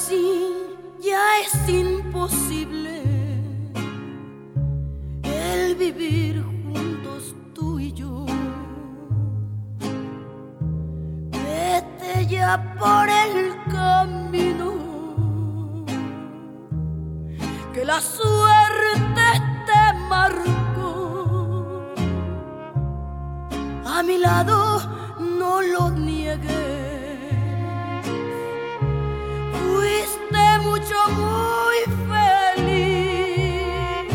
así ya es imposible el vivir juntos tú y yo. Vete ya por el camino que la suerte te marcó. A mi lado no lo niegues. Fuiste mucho, muy feliz,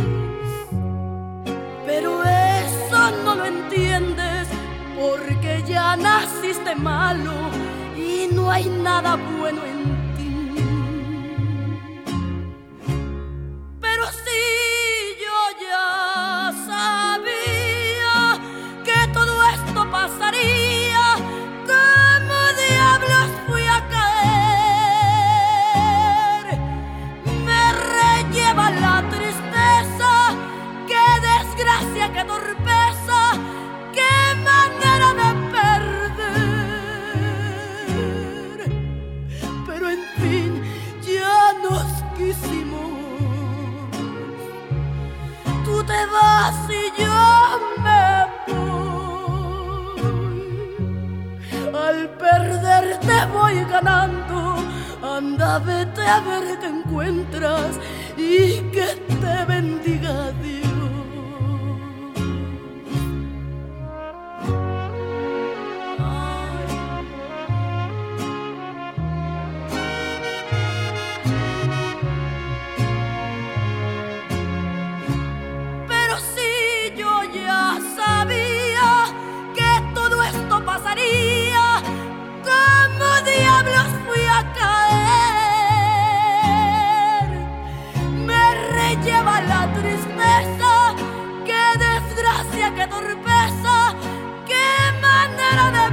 pero eso no lo entiendes porque ya naciste malo y no hay nada bueno en ti. Pero si yo ya sabía que todo esto pasaría, ¿cómo diablos fui a caer? Me relleva la tristeza, qué desgracia, qué torpeza, qué manera de perder. Pero en fin, ya nos quisimos. Tú te vas y yo me voy. Al perderte voy ganando. Anda, vete a ver qué encuentras y que te bendiga Dios. Pero si yo ya sabía que todo esto pasaría, ¿cómo diablos fui a caer? Me relleva la tristeza, qué desgracia, qué torpeza, qué manera de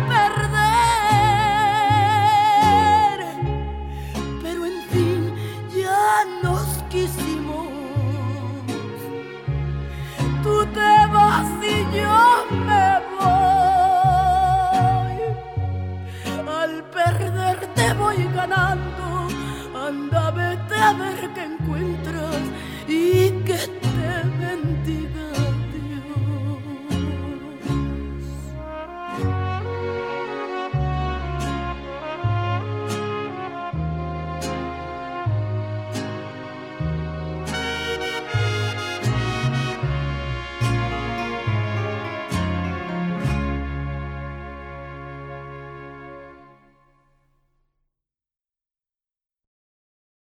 perder. Pero en fin, ya nos quisimos. Tú te vas y yo me voy. Al perderte voy ganando. Anda, vete a ver qué encuentras